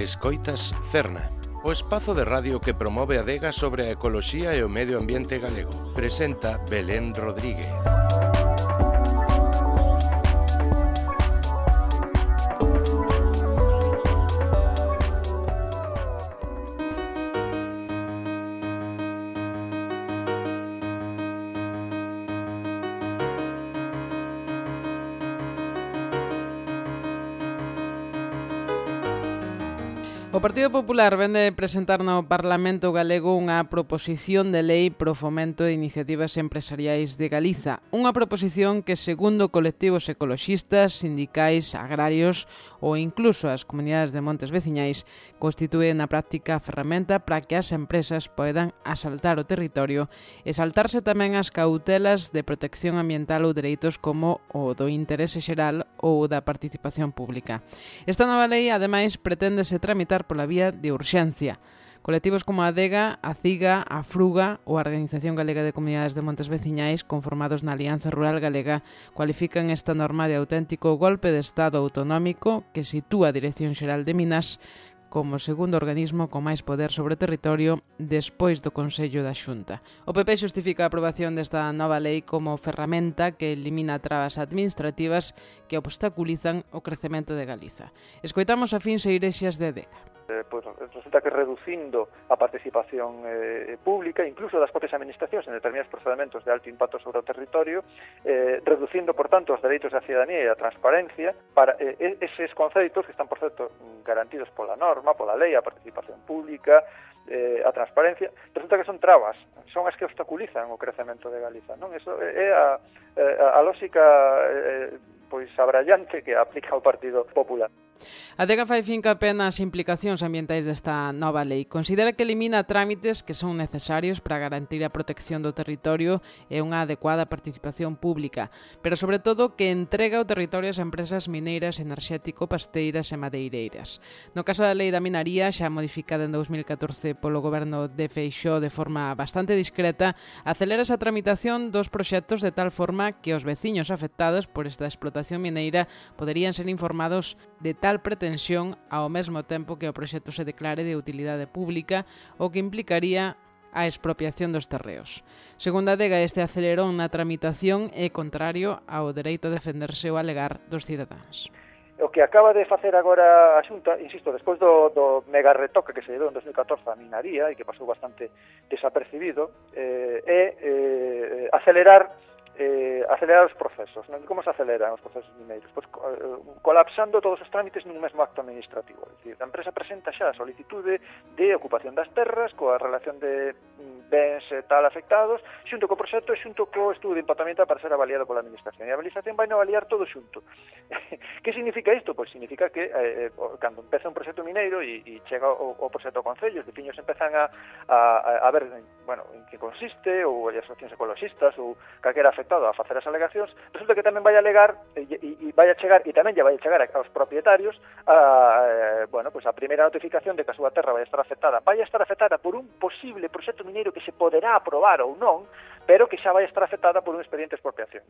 Escoitas Cerna, o espazo de radio que promove a Adega sobre a ecoloxía e o medio ambiente galego. Presenta Belén Rodríguez. O Partido Popular vende presentar no Parlamento galego unha proposición de lei pro fomento de iniciativas empresariais de Galiza. Unha proposición que, segundo colectivos ecoloxistas, sindicais, agrarios ou incluso as comunidades de montes veciñais, constitúe na práctica a ferramenta para que as empresas poidan asaltar o territorio e saltarse tamén as cautelas de protección ambiental ou dereitos como o do interese xeral ou da participación pública. Esta nova lei, ademais, preténdese tramitar pola vía de urxencia. Colectivos como a Adega, a CIGA, a Fruga ou a Organización Galega de Comunidades de Montes Veciñais, conformados na Alianza Rural Galega, cualifican esta norma de auténtico golpe de Estado autonómico que sitúa a Dirección Xeral de Minas como segundo organismo con máis poder sobre o territorio despois do Consello da Xunta. O PP xustifica a aprobación desta nova lei como ferramenta que elimina trabas administrativas que obstaculizan o crecemento de Galiza. Escoitamos a Fins e Irexas de Adega. Pois resulta que reducindo a participación pública, incluso das propias administracións en determinados procedementos de alto impacto sobre o territorio, reducindo, por tanto, os dereitos da cidadanía e a transparencia, para eses conceitos que están, por certo, garantidos pola norma, pola lei, a participación pública, a transparencia, resulta que son trabas, son as que obstaculizan o crecemento de Galiza, non? Eso é a lógica pois abrallante que aplica o Partido Popular. A Adega fai finca nas implicacións ambientais desta nova lei. Considera que elimina trámites que son necesarios para garantir a protección do territorio e unha adecuada participación pública, pero sobre todo que entrega o territorio ás empresas mineiras, enerxético-pasteiras e madeireiras. No caso da lei da minaría, xa modificada en 2014 polo goberno de Feixóo de forma bastante discreta, acelera esa tramitación dos proxectos de tal forma que os veciños afectados por esta explotación mineira poderían ser informados de tal pretensión ao mesmo tempo que o proxecto se declare de utilidade pública, o que implicaría a expropiación dos terreos. Segundo a Adega, este acelerón na tramitación é contrario ao dereito a defenderse ou alegar dos cidadáns. O que acaba de facer agora a Xunta, insisto, despois do mega retoque que se deu en 2014 a minaría e que pasou bastante desapercibido, é acelerar os procesos. Como se aceleran os procesos mineiros? Pois colapsando todos os trámites nun mesmo acto administrativo. É dicir, a empresa presenta xa a solicitude de ocupación das terras coa relación de bens tal afectados, xunto co proxecto e xunto co estudo de impactamento para ser avaliado pola administración. E a administración vai avaliar todo xunto. Que significa isto? Pois significa que cando empeza un proxecto mineiro e chega o proxecto ao Concello, os veciños empezan a ver, bueno, en que consiste, ou as asociacións ecoloxistas, ou calquera afectado a facer as alegacións, resulta que tamén vai alegar e vai a chegar, e tamén lle vai a chegar aos propietarios pois a primeira notificación de que a súa terra vai estar afectada por un posible proxecto mineiro que se poderá aprobar ou non, pero que xa vai estar afectada por un expediente de expropiación.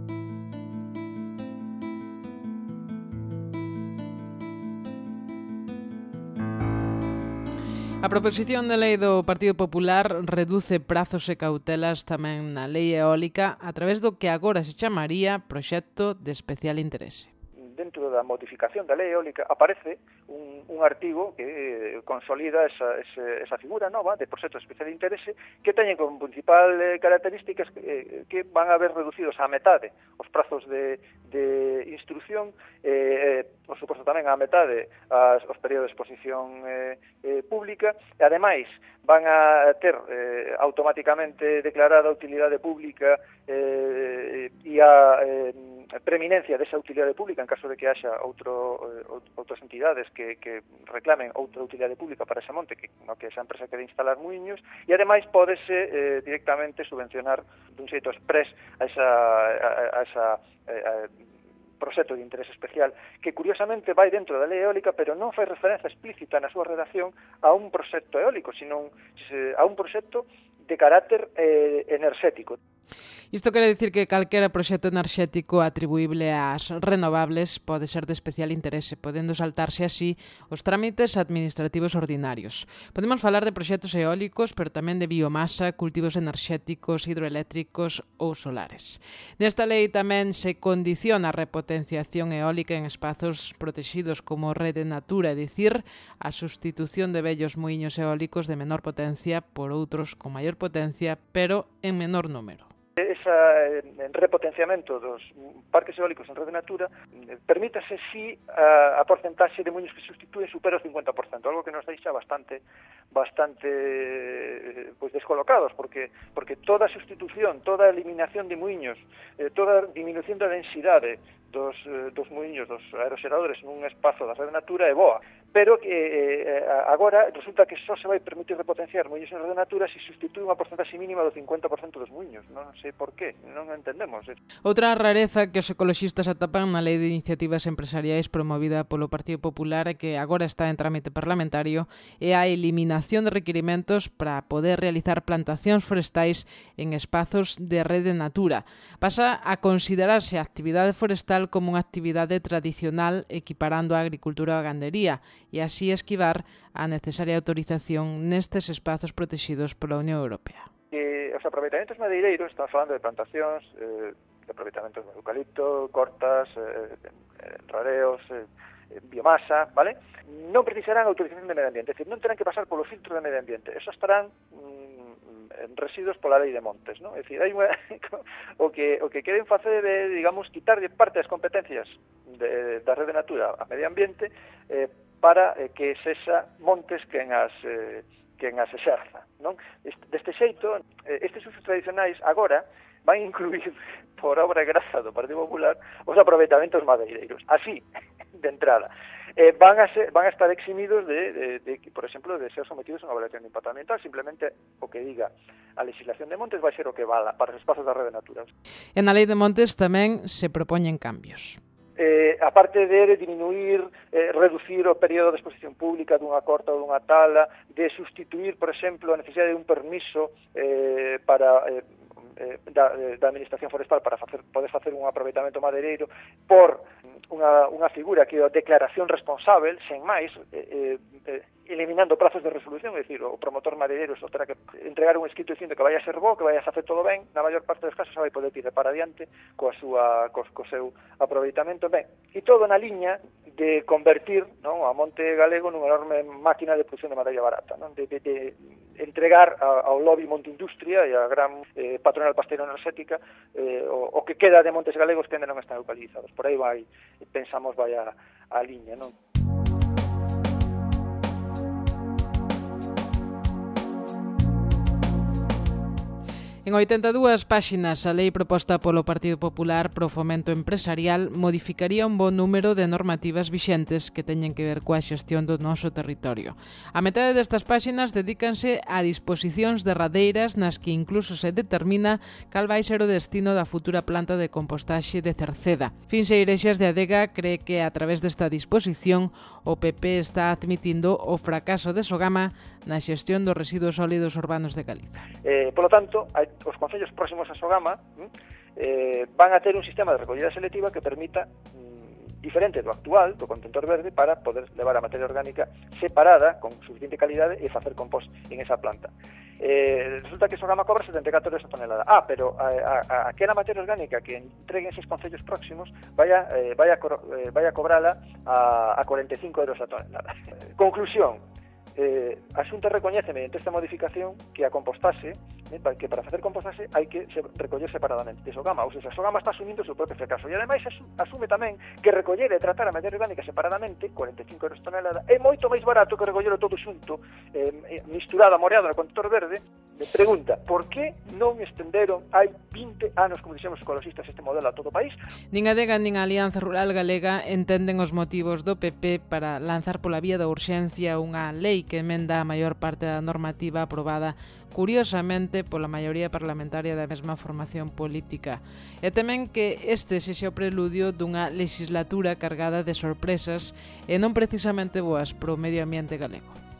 A proposición de lei do Partido Popular reduce prazos e cautelas tamén na lei eólica a través do que agora se chamaría proxecto de especial interese. Dentro da modificación da lei eólica aparece un artigo que consolida esa figura nova de proxecto de especial interese que teñen como principal características que van a ver reducidos á metade os prazos de instrucción, por suposto tamén á metade os períodos de exposición pública, e ademais van a ter automáticamente declarada a utilidade pública e a preeminencia desa utilidade pública en caso de que haxa outras entidades que reclamen outra utilidade pública para ese monte no que esa empresa quere instalar muiños, e ademais pódese directamente subvencionar dun xeito express a esa proxecto de interese especial, que curiosamente vai dentro da lei eólica, pero non fai referencia explícita na súa redacción a un proxecto eólico, sino a un proxecto de carácter enerxético. Isto quere dicir que calquera proxecto enerxético atribuíble ás renovables pode ser de especial interese, podendo saltarse así os trámites administrativos ordinarios. Podemos falar de proxectos eólicos, pero tamén de biomasa, cultivos enerxéticos, hidroeléctricos ou solares. Nesta lei tamén se condiciona a repotenciación eólica en espazos protexidos como rede Natura, é dicir, a sustitución de vellos muiños eólicos de menor potencia por outros con maior potencia, pero en menor número. Ese repotenciamento dos parques eólicos en rede Natura permítase si a porcentaxe de muiños que substitúen supera o 50%, algo que nos deixa bastante pues descolocados, porque toda sustitución, toda eliminación de muiños, toda disminución da densidade dos muiños, dos aeroxeradores nun espazo da rede Natura é boa, pero que agora resulta que só se vai permitir repotenciar muiños en rede Natura se substitúe unha porcentaxe mínima do 50% dos muiños. Non sei por qué, non entendemos. Outra rareza que os ecoloxistas atopan na Lei de Iniciativas Empresariais promovida polo Partido Popular e que agora está en trámite parlamentario é a eliminación de requirimentos para poder realizar plantacións forestais en espazos de rede Natura. Pasa a considerarse a actividade forestal como unha actividade tradicional equiparando a agricultura e a gandería e así esquivar a necesaria autorización nestes espazos protegidos pola Unión Europea. Os aproveitamentos madeireiros, estamos falando de plantacións, de aproveitamentos de eucalipto, cortas, rareos, biomasa, vale? Non precisarán autorización de medio ambiente, é dicir, non terán que pasar polo filtro de medio ambiente, eso estarán residuos pola lei de montes, non? É dicir, hai unha, o que queren facer é, digamos, quitarlle parte das competencias da rede Natura a medio ambiente para que sexa montes quen as exerza, non? Deste xeito, estes usos tradicionais agora van incluir por obra e graza do Partido Popular os aproveitamentos madeireiros, así, de entrada. Van a estar eximidos de, por exemplo, de ser sometidos a unha evaluación de impacto ambiental, simplemente o que diga a legislación de montes vai ser o que vala para os espazos da rede Natura. E na Lei de Montes tamén se propoñen cambios. Aparte de disminuir, reducir o período de exposición pública dunha corta ou dunha tala, de sustituir, por exemplo, a necesidade de un permiso para da Administración Forestal para poder facer un aproveitamento madeireiro por unha figura que é a declaración responsável, sen máis, eliminando plazos de resolución, é dicir, o promotor madeireiro só terá que entregar un escrito dicindo que vai a ser bo, que vai a facer todo ben, na maior parte dos casos vai poder tirar para adiante co seu aproveitamento. Ben, e todo na liña de convertir, non, a Monte Galego nunha enorme máquina de produción de madeira barata, non? De entregar ao lobby Monte Industria e a gran patronal pasteira enerxética o que queda de Montes Galegos que ainda non están localizados. Por aí pensamos vai a liña, non? En 82 páxinas, a lei proposta polo Partido Popular pro fomento empresarial modificaría un bo número de normativas vixentes que teñen que ver coa xestión do noso territorio. A metade destas páxinas dedícanse a disposicións derradeiras nas que incluso se determina cal vai ser o destino da futura planta de compostaxe de Cerceda. Finxe Irexas de Adega cree que a través desta disposición o PP está admitindo o fracaso de Sogama na xestión dos residuos sólidos urbanos de Galiza. Por lo tanto, os concellos próximos a Sogama van a ter un sistema de recollida selectiva que permita diferente do actual, do contentor verde, para poder levar a materia orgánica separada, con suficiente calidade, e facer compost en esa planta. Resulta que Sogama cobra 74 euros a tonelada. Pero aquela materia orgánica que entreguen esos concellos próximos vai a cobrala a 45 euros a tonelada. Conclusión. A Xunta recoñece mediante esta modificación que a compostase, que para facer compostase hai que recoller separadamente de Sogama, ou seja, Sogama está asumindo o seu propio fracaso e ademais asume tamén que recoller e tratar a materia orgánica separadamente, 45 euros tonelada, é moito máis barato que recollelo todo xunto, misturado, amoreado no contentor verde. Me pregunta, por que non estenderon hai 20 anos, como dixemos os ecologistas, este modelo a todo o país? Nin a Adega nin a Alianza Rural Galega entenden os motivos do PP para lanzar pola vía da urxencia unha lei que emenda a maior parte da normativa aprobada curiosamente pola maioría parlamentaria da mesma formación política. E temen que este sexa o preludio dunha legislatura cargada de sorpresas e non precisamente boas pro medio ambiente galego.